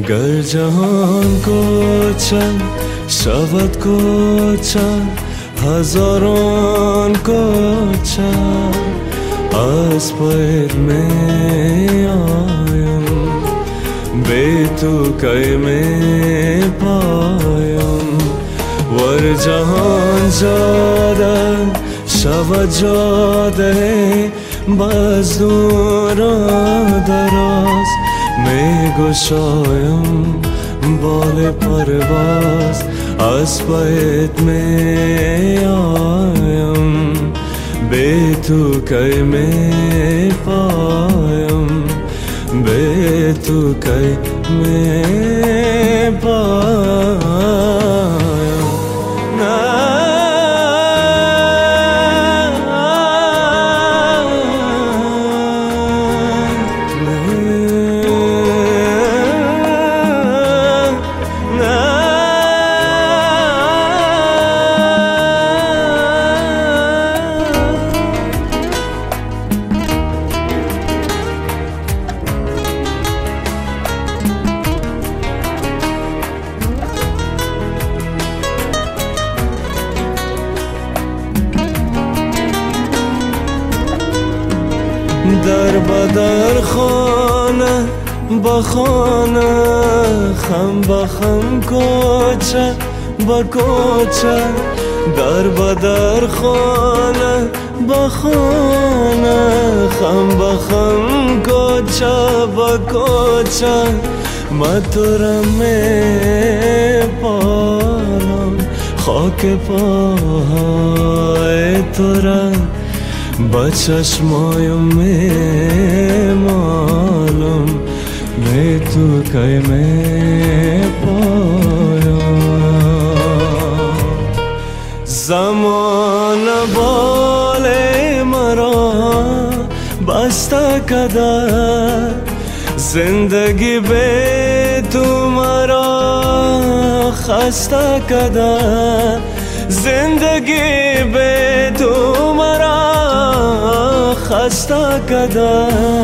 گر جهان کوچک شود کوچک هزاران کوچک از پایت می آیم بی تو کی می پایم ور جهان جاده شود جاده باز دور و دراز می گشایم بال پرواز از پایت می آیم بی تو کی می پایم بی تو کی می پایم در بدر خانه با خانه خم با خم کوچه با کوچه در بدر خانه با خانه خم با خم کوچه با کوچه من تو را می پالم خاک پای تو را با چشمایم می مالم بی تو کی می پایم زمان بال مرا بسته کده زندگی بی تو مرا خسته کده زندگی بی تو مرا خسته کده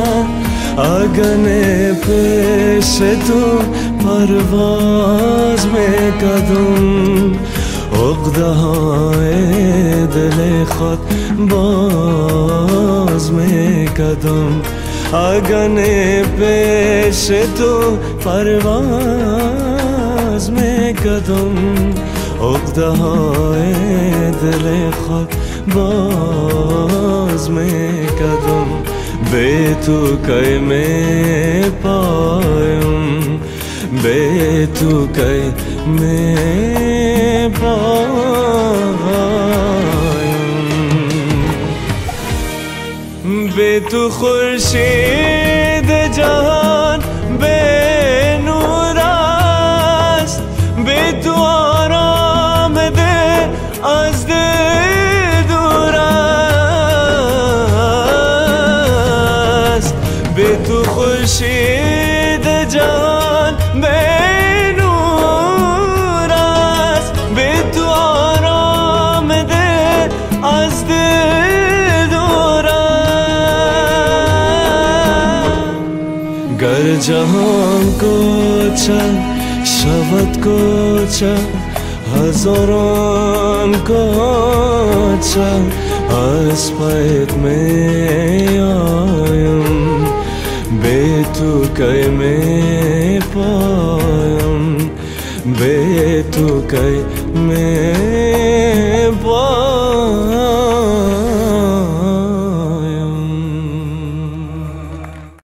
اگنه پیش تو پرواز میکدم عقده های دل خود باز میکدم اگنه پیش تو پرواز میکدم عقده های دل خود باز میکدم بی تو کی می پایم بی تو کی می پایم بی تو خورشید جهان بی نور است بی تو آرام ده از دل دور است بی تو خورشید جهان بی نور است بی تو آرام ده از دل دور است گر جهان کوچک شود کوچک هزاران کوچک از پایت می آیم بی تو کی می پایم بی تو کی می